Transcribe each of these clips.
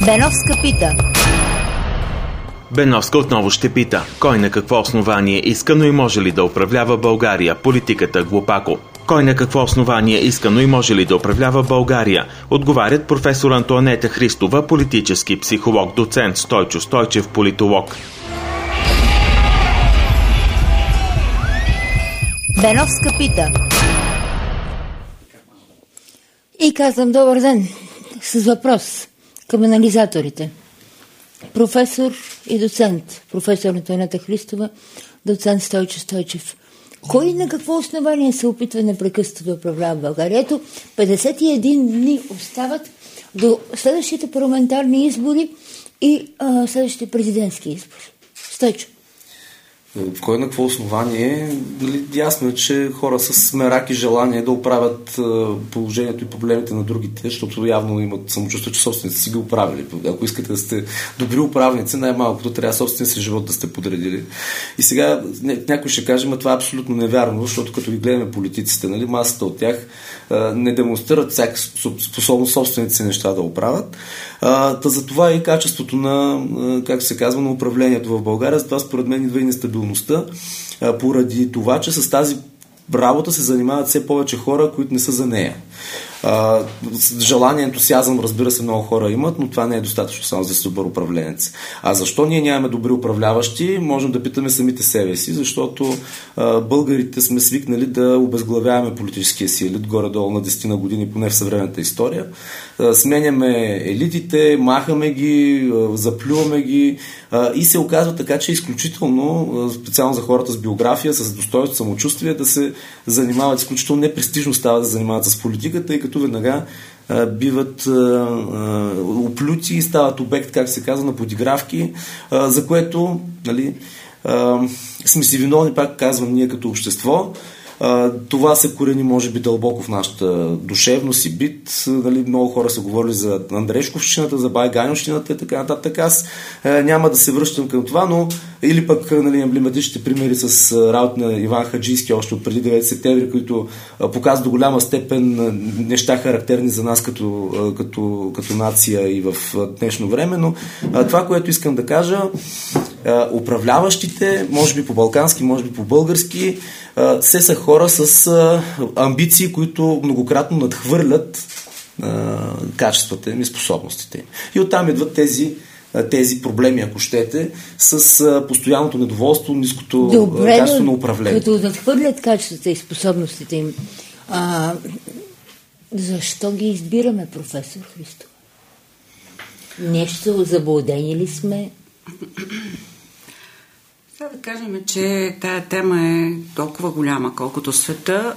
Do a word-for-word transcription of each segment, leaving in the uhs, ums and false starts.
Беновска пита. Беновска отново ще пита: кой на какво основание искано и може ли да управлява България? Политиката глупако. Кой на какво основание искано и може ли да управлява България? Отговарят професор Антоанета Христова, политически психолог, доцент, Стойчо Стойчев, политолог. Беновска пита. И казвам добър ден с въпрос към анализаторите. Професор и доцент, професор Антоанета Христова, доцент Стойчо Стойчев. Кой на какво основание се опитва непрекъснато да управлява България? Ето, петдесет и един дни остават до следващите парламентарни избори и а, следващите президентски избори. Стойчо. В кой на какво основание? Нали, ясно е, че хора с мерак и желание да оправят положението и проблемите на другите, защото явно имат самочувствие, че собствениците си ги оправили. Ако искате да сте добри управници, най-малкото трябва собствения си живот да сте подредили. И сега някой ще каже, но това е абсолютно невярно, защото като ги гледаме политиците, нали, масата от тях не демонстрират всяка способност собствените си неща да оправят. Та за това и качеството на, как се казва, на управлението в България. Затова според мен идва и нестабилността, поради това, че с тази работа се занимават все повече хора, които не са за нея. Uh, желание, ентусиазъм, разбира се, много хора имат, но това не е достатъчно само за да са добър управленец. А защо ние нямаме добри управляващи? Можем да питаме самите себе си, защото uh, българите сме свикнали да обезглавяваме политическия си елит горе-долу на десет години, поне в съвременната история. Uh, сменяме елитите, махаме ги, uh, заплюваме ги uh, и се оказва така, че е изключително, uh, специално за хората с биография, с достойно самочувствие, да се занимават, изключително непрестижно става да занимават с политиката, и като веднага а, биват а, а, оплюти и стават обект, как се казва, на подигравки, а, за което, нали, а, сме си виновни, пак казвам, ние като общество. А, това се корени, може би, дълбоко в нашата душевност и бит. Нали, много хора са говорили за Андрешковщината, за Байганьовщината и така нататък. Аз а, няма да се връщам към това, но или пък, нали, емблематичните примери с работа на Иван Хаджийски още от преди девети септември, които а, показват до голяма степен а, неща характерни за нас като, а, като, като нация и в а, днешно време. Но а, това, което искам да кажа, а, управляващите, може би по-балкански, може би по-български, а, все са хора с а, амбиции, които многократно надхвърлят а, качествата им и способностите им. И оттам идват тези тези проблеми, ако щете, с а, постоянното недоволство, ниското Добре, качество на управление. Като надхвърлят качествата и способностите им, а, защо ги избираме, професор Христова? Нещо заблудени ли сме? Трябва да кажем, че тая тема е толкова голяма, колкото света,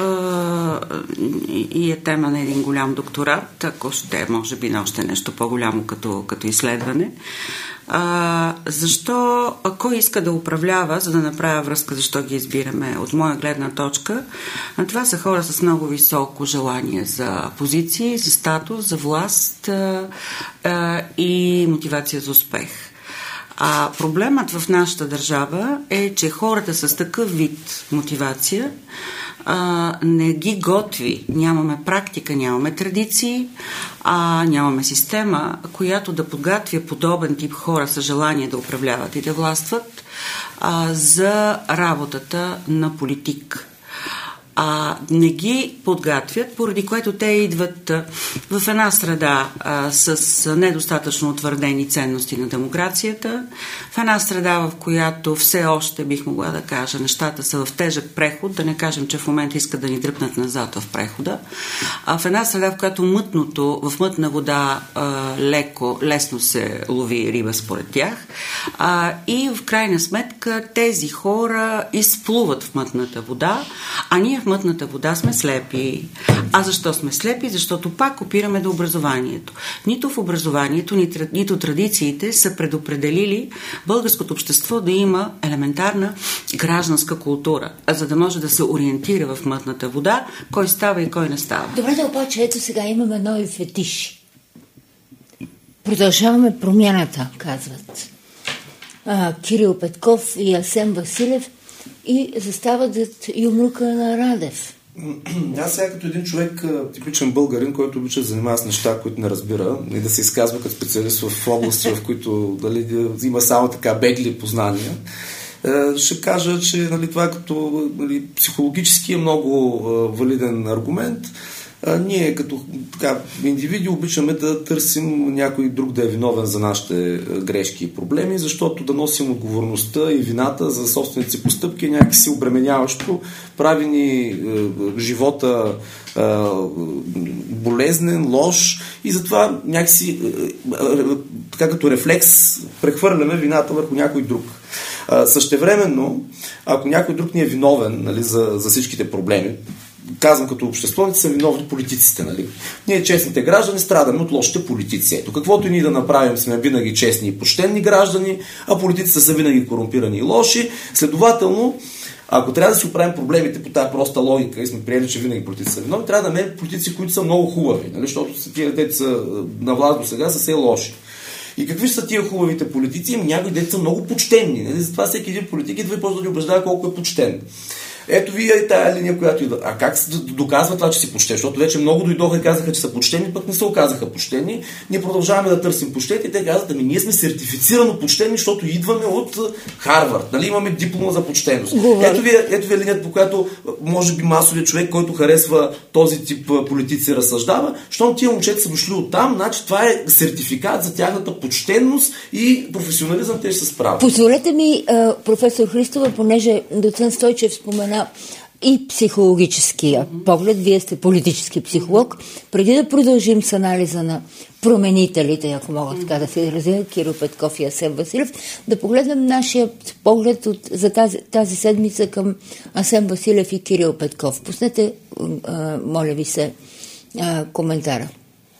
и е тема на един голям докторат, ако ще, може би, на още нещо по-голямо като, като изследване. А, защо, кой иска да управлява, за да направя връзка, защо ги избираме? От моя гледна точка, това са хора с много високо желание за позиции, за статус, за власт а, а, и мотивация за успех. А проблемът в нашата държава е, че хората с такъв вид мотивация а, не ги готви. Нямаме практика, нямаме традиции, а нямаме система, която да подготвя подобен тип хора с желание да управляват и да властват а, за работата на политик. А не ги подготвят, поради което те идват а, в една среда а, с недостатъчно утвърдени ценности на демокрацията, в една среда, в която все още, бих могла да кажа, нещата са в тежък преход, да не кажем, че в момента искат да ни дръпнат назад в прехода, а в една среда, в която мътното, в мътна вода а, леко, лесно се лови риба според тях, а, и в крайна сметка тези хора изплуват в мътната вода, а ние в мътната вода сме слепи. А защо сме слепи? Защото пак опираме до образованието. Нито в образованието, нито традициите са предопределили българското общество да има елементарна гражданска култура, а за да може да се ориентира в мътната вода, кой става и кой не става. Добре, да обаче, ето сега имаме нови фетиши. Продължаваме промяната, казват а, Кирил Петков и Асен Василев, и застават зад юмрука на Радев. Аз сега като един човек, типичен българин, който обича да занимава с неща, които не разбира и да се изказва като специалист в области, в които дали, има само така бегли познания, ще кажа, че нали, това като нали, психологически е много валиден аргумент. А, ние като така, индивиди обичаме да търсим някой друг да е виновен за нашите грешки и проблеми, защото да носим отговорността и вината за собствените си постъпки е някакси обременяващо, прави ни е, живота е, болезнен, лош и затова някакси е, е, така като рефлекс прехвърляме вината върху някой друг. А, същевременно, ако някой друг ни е виновен нали, за, за всичките проблеми, казвам като общество, не са виновни политиците. Нали? Ние, честните граждани, страдаме от лошите политици. Ето, каквото и ние да направим, сме винаги честни и почтенни граждани, а политиците са винаги корумпирани и лоши. Следователно, ако трябва да си оправим проблемите по тази проста логика и сме приели, че винаги политици са виновни, трябва да имаме политици, които са много хубави. Нали? Защото тия деца на власт до сега са все лоши. И какви са тия хубавите политици? Някои деца са много почтенни. Нали? Затова всеки един политик идва и просто да ни убеждава колко е почтен. Ето вие и тая линия, която идва. А как се доказва това, че си почтен? Защото вече много дойдоха и казаха, че са почтени, пък не се оказаха почтени. Ние продължаваме да търсим почтени и те казват, ами ние сме сертифицирано почтени, защото идваме от Харвард. Нали? Имаме диплома за почтеност. Ето ви, ето ви линията, по която може би масовият човек, който харесва този тип политици, разсъждава. Щом тия момчета са дошли от там, значи това е сертификат за тяхната почтенност и професионализъм, те ще се справят. Позволете ми, професор Христова, понеже доцент Стойчев спомена и психологическия поглед, вие сте политически психолог, преди да продължим с анализа на променителите, ако мога така да се изразя, Кирил Петков и Асен Василев, да погледнем нашия поглед от, за тази, тази седмица към Асен Василев и Кирил Петков. Пуснете, а, моля ви се, а, коментара.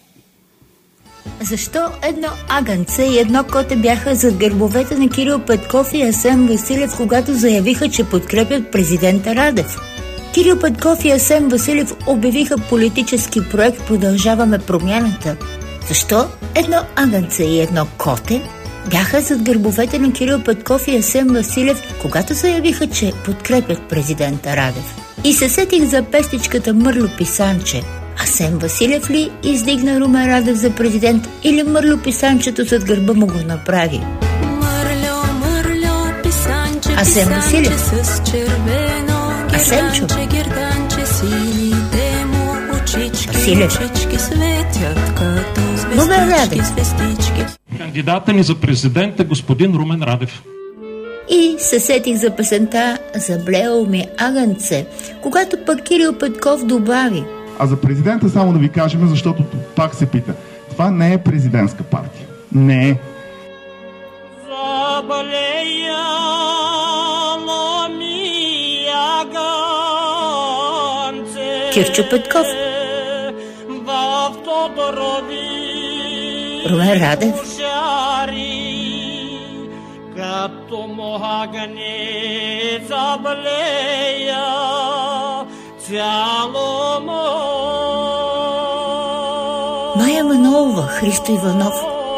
Защо едно агънце и едно коте бяха зад гърбовете на Кирил Петков и Асен Василев, когато заявиха, че подкрепят президента Радев? Кирил Петков и Асен Василев обявиха политически проект "Продължаваме промяната". Защо едно агънце и едно коте бяха зад гърбовете на Кирил Петков и Асен Василев, когато заявиха, че подкрепят президента Радев? И се сетих за пестичката Мърло Писанче. Асен Василев ли издигна Румен Радев за президент или Мърло Писанчето зад гърба му го направи? Мърло, мърло, писанче, Асен Василев. С червено, Асенчо. Василев. Румен Радев. Кандидата ни за президент е господин Румен Радев. И се сетих за песента "Заблело ми агънце", когато пък Кирил Петков добави: а за президента само да ви кажем, защото пак се пита. Това не е президентска партия. Не е. Кирчо Петков. Румен Радев. Като могане заблея цяло мо. Майя Манолова, Христо Иванов.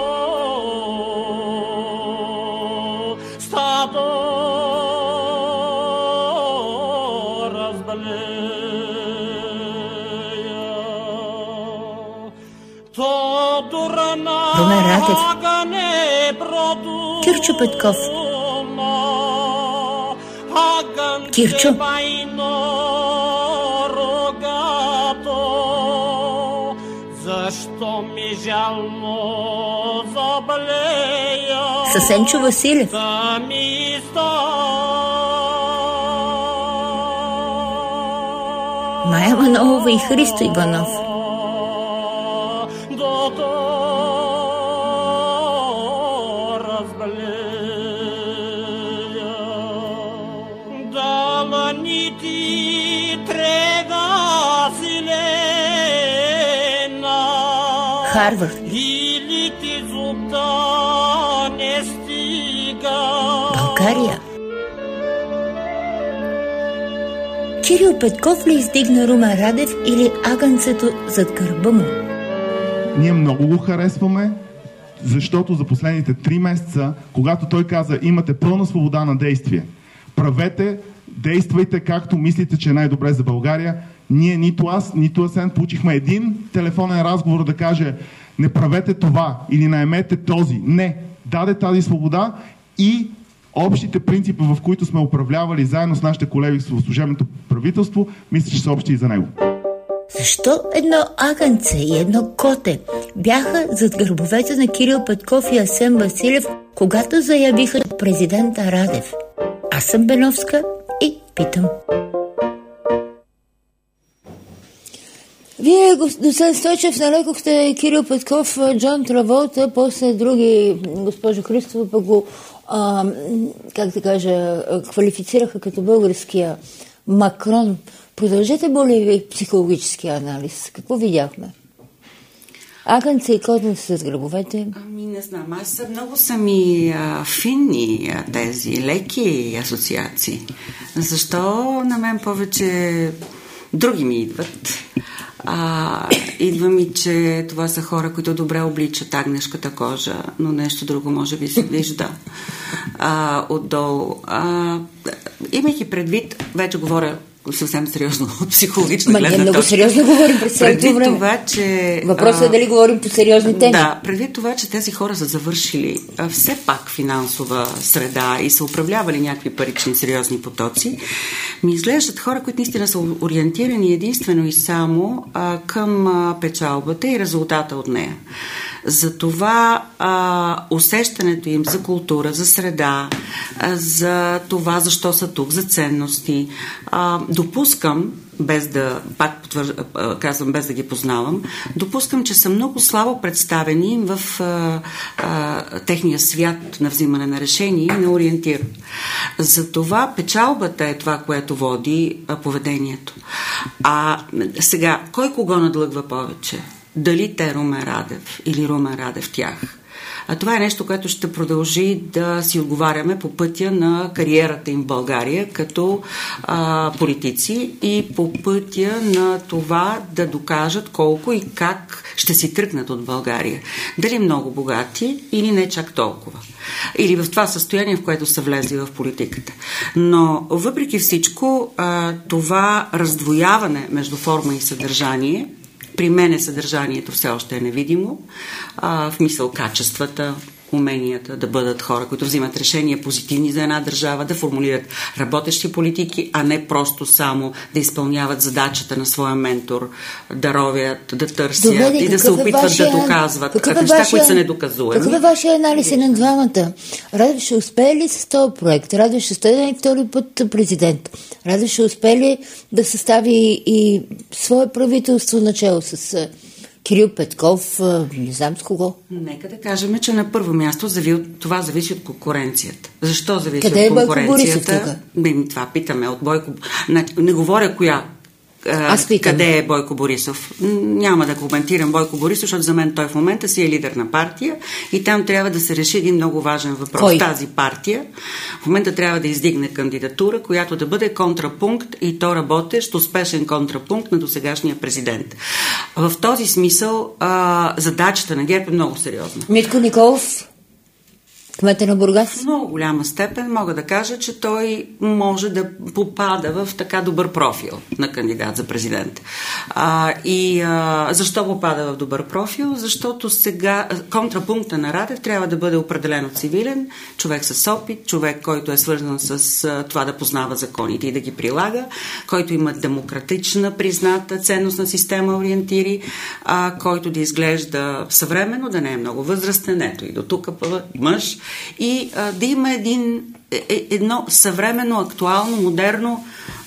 Стадо разбалея. Румен Радев. Кирчо Петков. Кирчо. Защо ми жално заблея? Асенчо Василев. Майя Манолова и Христо Иванов. Харвард. България. Кирил Петков ли издигна Румен Радев или агънцето зад гърба му? Ние много го харесваме, защото за последните три месеца, когато той каза: имате пълна свобода на действие, правете, действайте както мислите, че е най-добре за България, Ние, нито аз, нито Асен, получихме един телефонен разговор да каже не правете това или наемете този. Не. Даде тази свобода и общите принципи, в които сме управлявали заедно с нашите колеги в служебното правителство, мисля, че са общи и за него. Защо едно агънце и едно коте бяха зад гърбовете на Кирил Петков и Асен Василев, когато заявиха президента Радев? Аз съм Беновска и питам. Вие, доцент Стойчев, нарекохте Кирил Петков Джон Траволта, после други, госпожо Христова, пък го, а, как да кажа, квалифицираха като българския Макрон. Продължете, моля ви, психологически анализ. Какво видяхме? Агънце и котенце с гръбовете? Ами не знам, аз много са ми а, финни а, тези леки асоциации. Защо на мен повече други ми идват? А, идва ми, че това са хора, които добре обличат агнешката кожа, но нещо друго може би се вижда а, отдолу. А, имайки предвид, вече говоря съвсем сериозно от психологична гледна точка. Много сериозно говорим през цялото време. Това, че, въпросът е дали говорим по сериозни теми. Да, предвид това, че тези хора са завършили а, все пак финансова среда и са управлявали някакви парични сериозни потоци, ми изглеждат хора, които наистина са ориентирани единствено и само а, към а, печалбата и резултата от нея. Затова а, усещането им за култура, за среда, а, за това защо са тук, за ценности, а, допускам, без да, пак потвърж, а, казвам, без да ги познавам, допускам, че са много слабо представени в а, а, техния свят на взимане на решения и на ориентир. Затова печалбата е това, което води а, поведението. А сега, кой кого надлъгва повече? Дали те Румен Радев или Румен Радев тях. А това е нещо, което ще продължи да си отговаряме по пътя на кариерата им в България като а, политици и по пътя на това да докажат колко и как ще си тръгнат от България. Дали много богати или не чак толкова. Или в това състояние, в което са влезли в политиката. Но въпреки всичко, а, това раздвояване между форма и съдържание, при мене съдържанието все още е невидимо, а, в мисъл качествата, уменията да бъдат хора, които взимат решения позитивни за една държава, да формулират работещи политики, а не просто само да изпълняват задачата на своя ментор, да ровят, да търсят. Добре, и да се опитват е вашия, да доказват като е неща, вашия, които са недоказуеми. Какъв е вашия анализ на двамата? Радев ще успее ли с този проект? Радев ще стане втори път президент? Радев ще успее ли да състави и свое правителство начало с Кирил Петков, не знам с кого? Нека да кажем, че на първо място това зависи от конкуренцията. Защо зависи Къде от конкуренцията? Къде е Бойко Борисов тук? Това питаме от Бойко. Не говоря коя. Аз питам. Къде е Бойко Борисов? Няма да коментирам Бойко Борисов, защото за мен той в момента си е лидер на партия и там трябва да се реши един много важен въпрос. Кой? Тази партия в момента трябва да издигне кандидатура, която да бъде контрапункт и то работещ, успешен контрапункт на досегашния президент. В този смисъл а, задачата на ГЕРБ е много сериозна. Митко Николов, кмета на Бургас? В много голяма степен мога да кажа, че той може да попада в така добър профил на кандидат за президент. А, и а, защо попада в добър профил? Защото сега контрапункта на Радев трябва да бъде определено цивилен, човек с опит, човек, който е свързан с а, това да познава законите и да ги прилага, който има демократична, призната ценностна система ориентири, а, който да изглежда съвременно, да не е много възрастен, ето и до тук мъж, и а, да има един, е, едно съвременно, актуално, модерно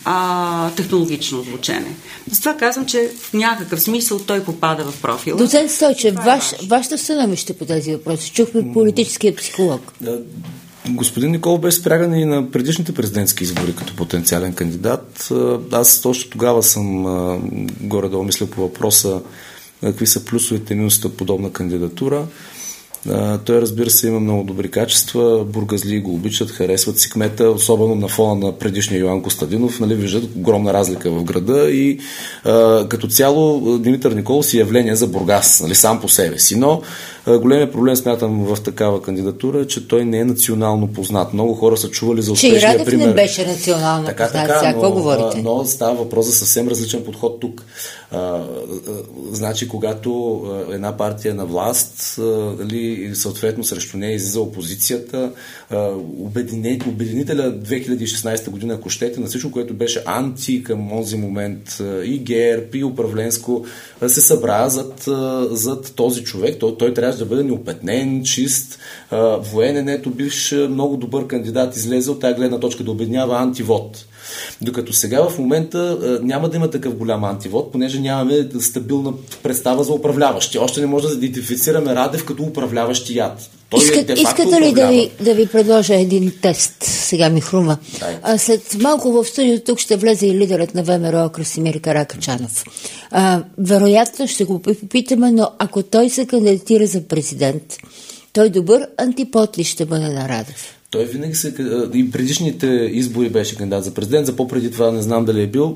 а, технологично звучене. Затова казвам, че в някакъв смисъл той попада в профила. Доцент Стойчев, ваш, вашето становище по тези въпроси. Чухме политическия психолог. Да, господин Николов бе спряган и на предишните президентски избори като потенциален кандидат. Аз точно тогава съм а, горе-долу мисля по въпроса какви са плюсовете и минусите от подобна кандидатура. А, той, разбира се, има много добри качества, бургазли го обичат, харесват си кмета, особено на фона на предишния Йоан Костадинов, нали, виждат огромна разлика в града и а, като цяло Димитър Николов си явление за Бургас, нали, сам по себе си, но а, големият проблем, смятам, в такава кандидатура е, че той не е национално познат. Много хора са чували за успешния пример. Че и Радев не беше национално така, познат, така, сега но, какво говорите? Но става въпрос за съвсем различен подход тук. А, а, значи, когато а, една партия е на власт, а, дали, съответно срещу нея излиза опозицията, а, обедине, обединителя две хиляди и шестнадесета година, ако щете, на всичко, което беше анти към този момент, а, и ГЕРБ, и управленско, а, се събра зад, а, зад този човек. Той, той трябваше да бъде неопетнен, чист, а, военен, ето бивш много добър кандидат, излезе от тази гледна точка да обединява антивод. Докато сега в момента а, няма да има такъв голям антивод, понеже нямаме стабилна представа за управляващи. Още не може да идентифицираме Радев като управляващи яд. Той Искат, е искате ли да ви, да ви предложа един тест? Сега ми хрума. А, след малко в студиото тук ще влезе и лидерът на ВМРО Красимир Каракачанов. А, вероятно ще го попитаме, но ако той се кандидатира за президент, той добър антипод ли ще бъде на Радев? Той винаги се... И предишните избори беше кандидат за президент, за по-преди това не знам дали е бил.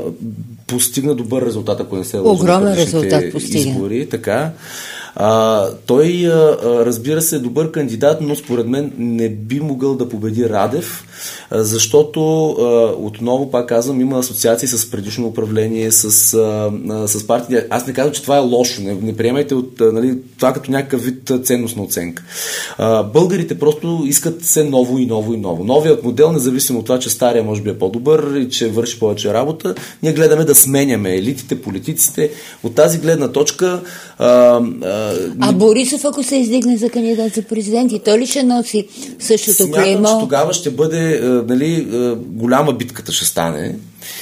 Постигна добър резултат, ако не се лъжа. Огромен резултат постигна. Избори, така. А, той, а, разбира се, е добър кандидат, но според мен не би могъл да победи Радев, а, защото а, отново, пак казвам, има асоциации с предишно управление, с, а, а, с партия. Аз не казвам, че това е лошо. Не, не приемайте от, а, нали, това като някакъв вид ценностна оценка. А, българите просто искат все ново и ново и ново. Новият модел, независимо от това, че стария може би е по-добър и че върши повече работа, ние гледаме да сменяме елитите, политиците. От тази гледна точка а, а, А Борисов, ако се издигне за кандидат за президент, и той ли ще носи същото клеймо? Смятам, че тогава ще бъде, нали, голяма битката ще стане.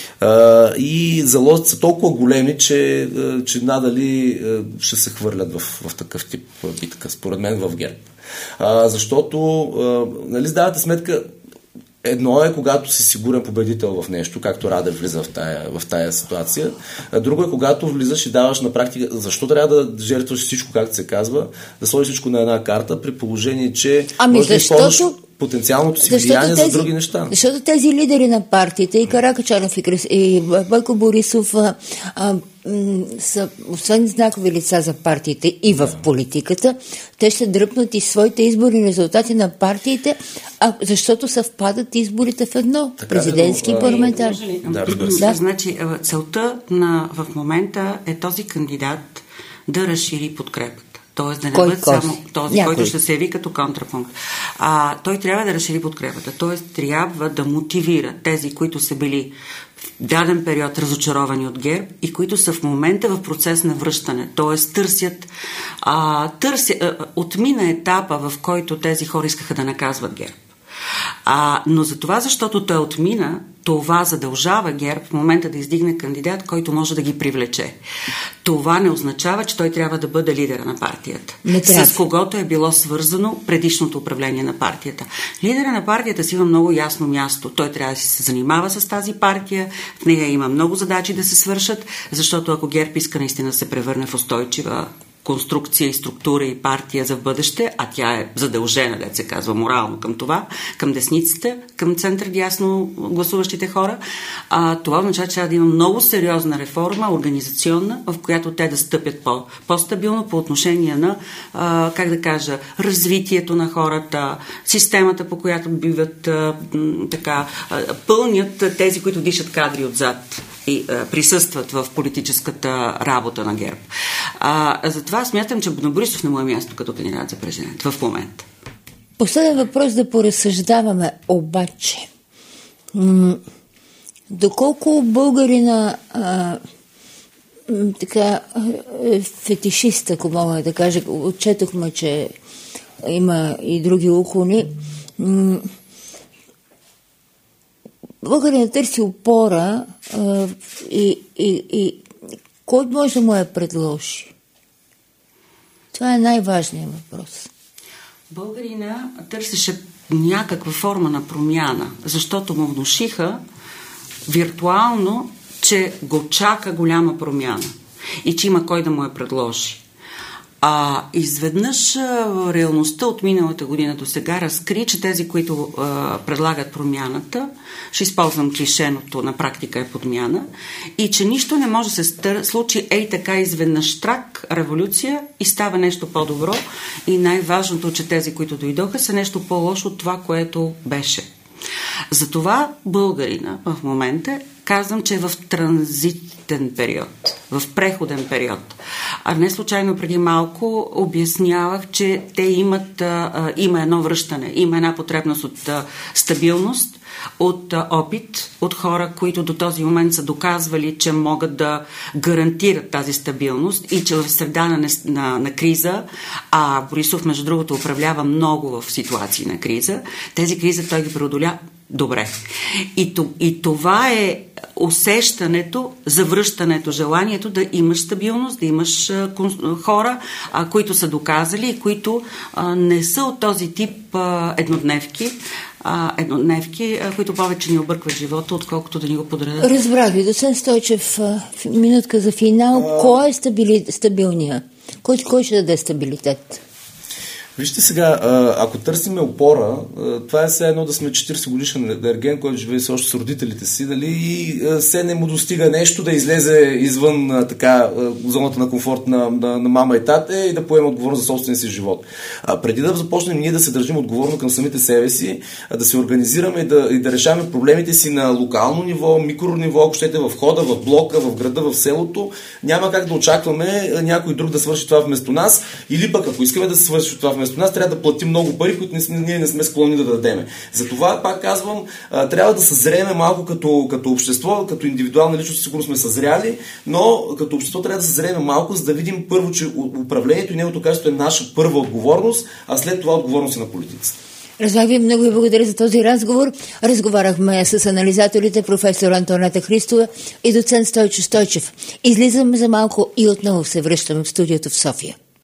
И залозите са толкова големи, че, че надали ще се хвърлят в, в такъв тип битка, според мен в ГЕРБ. Защото, нали, сдавате сметка, едно е, когато си сигурен победител в нещо, както Радев влиза в тая, в тая ситуация. А друго е, когато влизаш и даваш на практика, защо трябва да жертваш всичко, както се казва, да сложиш всичко на една карта, при положение, че ами може защото... да използваш потенциалното си влияние тези, за други неща. Защото тези лидери на партиите, и Каракачанов, и, Крис, и Бойко Борисов, а, а, м, са, освен знакови лица за партиите и в политиката, те ще дръпнат и своите изборни резултати на партиите, а, защото съвпадат изборите в едно. Така, президентски и парламентарни. Да, да. Значи, целта на, в момента е този кандидат да разшири подкрепата. Тоест да не бъде само този, Някой. който ще се яви като контрапункт. А, той трябва да разшири подкрепата. Тоест трябва да мотивира тези, които са били в даден период разочаровани от ГЕРБ и които са в момента в процес на връщане. Тоест търсят, а, търсят а, отмина етапа, в който тези хора искаха да наказват ГЕРБ. А, но за това, защото той отмина, това задължава ГЕРБ в момента да издигне кандидат, който може да ги привлече. Това не означава, че той трябва да бъде лидера на партията. С когото е било свързано предишното управление на партията. Лидера на партията си има много ясно място. Той трябва да си се занимава с тази партия, в нея има много задачи да се свършат, защото ако ГЕРБ иска наистина да се превърне в устойчива конструкция и структура и партия за в бъдеще, а тя е задължена, да се казва, морално към това, към десниците, към център-дясно гласуващите хора. А, това означава, че трябва да има много сериозна реформа, организационна, в която те да стъпят по, по-стабилно по отношение на, а, как да кажа, развитието на хората, системата, по която биват а, така, а, пълнят тези, които дишат кадри отзад и а, присъстват в политическата работа на ГЕРБ. А, затова смятам, че Борисов не му е място като кандидат за президент в момента. Последен въпрос да поразсъждаваме обаче. М- доколко българина а, м- така е фетишист, ако мога да кажа, отчетохме, че има и други уклони. М- българина търси опора а, и, и, и кой може да му я предложи? Това е най-важният въпрос. Българина търсеше някаква форма на промяна, защото му внушиха виртуално, че го чака голяма промяна и че има кой да му я предложи. А изведнъж а, реалността от миналата година до сега разкри, че тези, които а, предлагат промяната, ще използвам клишеното, на практика е подмяна, и че нищо не може да се стър... случи ей така изведнъж трак, революция и става нещо по-добро, и най-важното, че тези, които дойдоха, са нещо по-лошо от това, което беше. Затова българина в момента казвам, че е в транзитен период, в преходен период. А не случайно преди малко обяснявах, че те имат, а, има едно връщане, има една потребност от а, стабилност, от а, опит, от хора, които до този момент са доказвали, че могат да гарантират тази стабилност и че в среда на, на, на криза, а Борисов, между другото, управлява много в ситуации на криза, тези кризи той ги преодоля добре. И, и това е усещането, завръщането, желанието да имаш стабилност, да имаш а, хора, а, които са доказали и които а, не са от този тип а, еднодневки, а, еднодневки, а, които повече ни объркват живота, отколкото да ни го подредят. Разбрах ви, доцент Стойчев, минутка за финал. А... Кой е стабили... стабилния? Кой, кой ще даде стабилитет? Вижте сега, ако търсиме опора, това е все едно да сме четиридесет годишен ерген, който живее се още с родителите си, дали, и все не му достига нещо да излезе извън така, зоната на комфорт на, на, на мама и тате и да поема отговорност за собствения си живот. А, преди да започнем ние да се държим отговорно към самите себе си, да се организираме и да, и да решаваме проблемите си на локално ниво, микрониво, ако щете в хода, в блока, в града, в селото, няма как да очакваме някой друг да свърши това вместо нас, или пък ако искаме да се свърши това вместо нас, трябва да платим много пари, които ние не сме склонни да дадеме. Затова, пак казвам, трябва да съзрееме малко като, като общество, като индивидуална личност, сигурно сме съзряли, но като общество трябва да съзрееме малко, за да видим първо, че управлението и неговото качество е наша първа отговорност, а след това отговорност и на политиците. Разбрах ви, много ви благодаря за този разговор. Разговаряхме с анализаторите професор Антоанета Христова и доцент Стойчо Стойчев. Излизаме за малко и отново се връщаме в студиото в София.